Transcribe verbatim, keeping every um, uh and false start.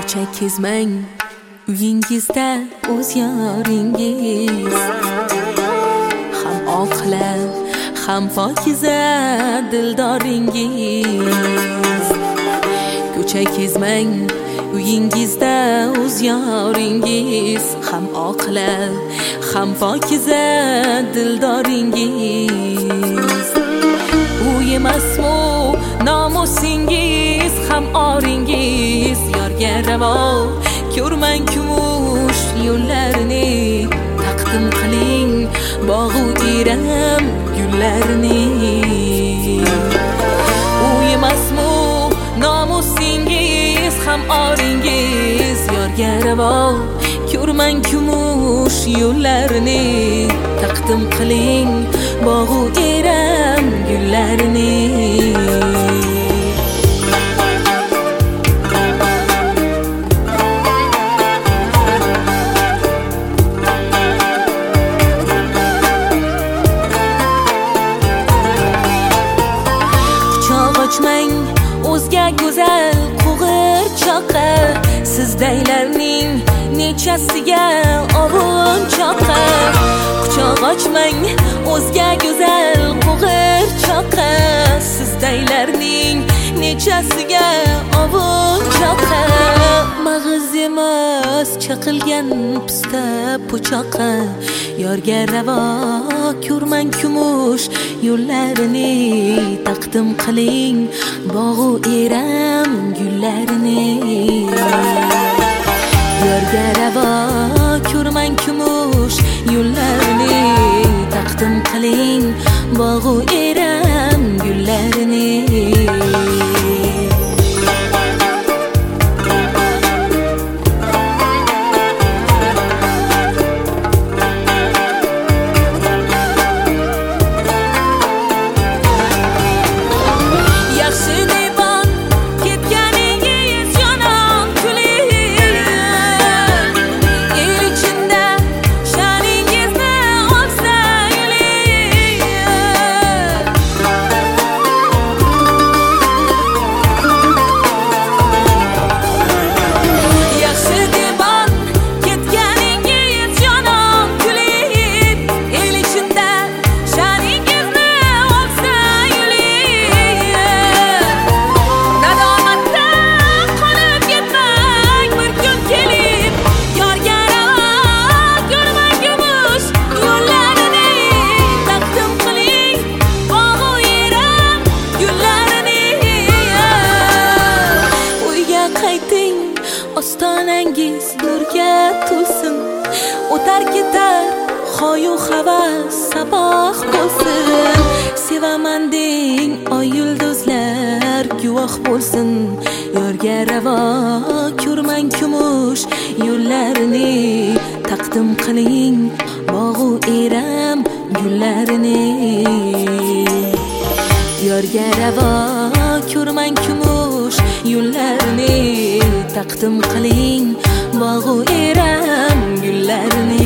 ko'cha kezmang uyingizda o'z yoringiz ham oqilab ham pokiza dildoringiz. Ko'cha kezmang uyingizda o'z yoringiz ham oqilab ham pokiza dildoringiz. U emasmi nomusingiz ham oringiz, yorga ravo ko'rmang kumush yo'llarini, taqdim qiling bog'u eram gullarini. U emasmi nomusingiz ham oringiz, yorga ravo ko'rmang kumush yo'llarini, taqdim qiling bog'u eram gullarini. Ochmang o'zga go'zal qo'g'irchoqqa, sizdaylarning nechasiga ovun choqqa. Quchoq ochmang o'zga go'zal qo'g'irchoqqa, sizdaylarning nechasiga ovun choqqa. Mag'iz emas chaqilgan pista po'choqqa, yorga ravo ko'rmang kumush yo'llarini, taqdim qiling bog'u eram gullarini. Yorga ravo ko'rmang kumush yo'llarini, taqdim qiling bog'u eram gullarini. Ostonangiz nurga to'lsin, o'tar ketar xoyu havas saboq bo'lsin. Sevaman deng oy yulduzlar guvoh bo'lsin, yorga ravo ko'rmang kumush yo'llarini, taqdim qiling bog'u eram gullarini. Yorga ravo ko'rmang kumush yo'llarini, taqdim qiling bog'u eram gullarini.